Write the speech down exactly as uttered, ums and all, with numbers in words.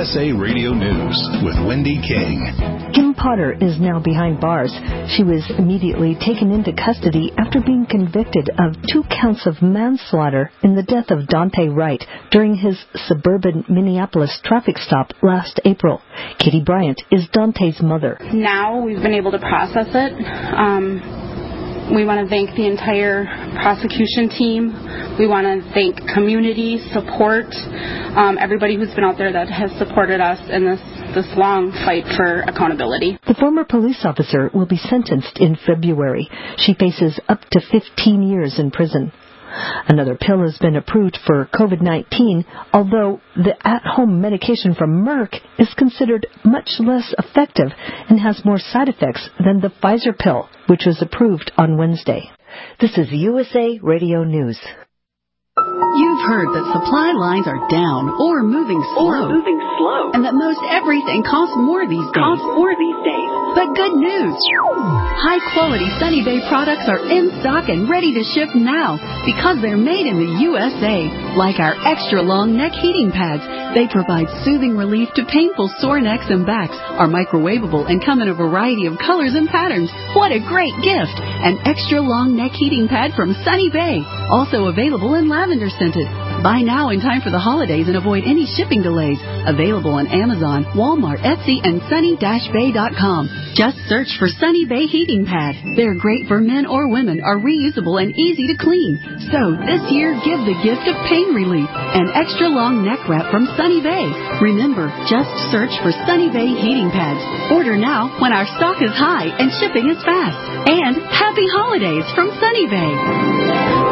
S A Radio News with Wendy King. Kim Potter is now behind bars. She was immediately taken into custody after being convicted of two counts of manslaughter in the death of Daunte Wright during his suburban Minneapolis traffic stop last April. Katie Bryant is Daunte's mother. Now we've been able to process it. Um, we want to thank the entire prosecution team. We want to thank community support, um, everybody who's been out there that has supported us in this, this long fight for accountability. The former police officer will be sentenced in February. She faces up to fifteen years in prison. Another pill has been approved for COVID nineteen, although the at-home medication from Merck is considered much less effective and has more side effects than the Pfizer pill, which was approved on Wednesday. This is U S A Radio News. You've heard that supply lines are down or moving slow, or moving slow, and that most everything costs more these days. Costs more these days. But good news! High-quality Sunny Bay products are in stock and ready to ship now because they're made in the U S A. Like our extra-long neck heating pads, they provide soothing relief to painful sore necks and backs, are microwavable and come in a variety of colors and patterns. What a great gift! An extra-long neck heating pad from Sunny Bay, also available in lavender scented. Buy now in time for the holidays and avoid any shipping delays. Available on Amazon, Walmart, Etsy, and sunny dash bay dot com. Just search for Sunny Bay Heating Pad. They're great for men or women, are reusable and easy to clean. So this year, give the gift of pain relief. An extra long neck wrap from Sunny Bay. Remember, just search for Sunny Bay Heating Pads. Order now when our stock is high and shipping is fast. And happy holidays from Sunny Bay.